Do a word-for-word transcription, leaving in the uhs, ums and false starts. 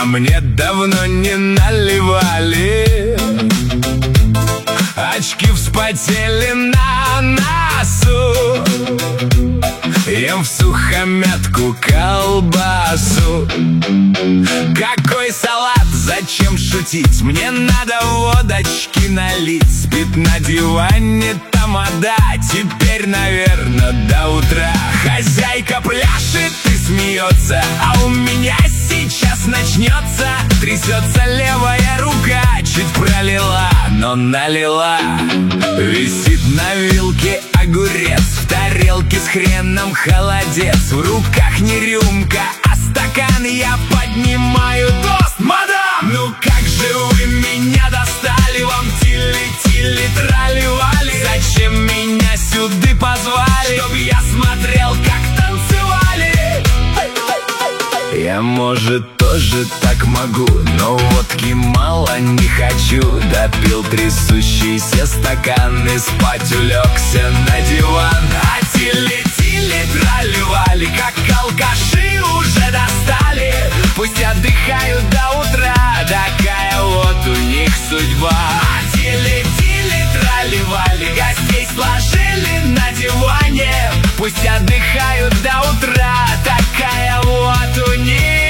мне давно не наливали. Очки вспотели на носу, ем всухомятку колбасу. Какой салат, зачем шутить? Мне надо водочки налить. Спит на диване тамада, теперь, наверное, до утра. Хозяйка пляшет и смеется, а у меня сейчас начнется. Трясется левая рука, чуть пролила, но налила. Висит на вилке огурец, в тарелке с хреном холодец. В руках не рюмка, а стакан, я поднимаю тост. Мадам, ну как же вы меня достали, вам тили-тили трали-вали. Зачем меня сюда позвали, чтоб я смотрел, как танцевали? Я, может, тоже так могу, но водки мало не хочу. Допил трясущийся стакан и спать улегся на диван. А тили-тили трали-вали, как алкаши уже достали. Пусть отдыхают до утра, такая вот у них судьба. А тили-тили трали-вали, гостей сложили на диване. Пусть отдыхают до утра, такая вот у них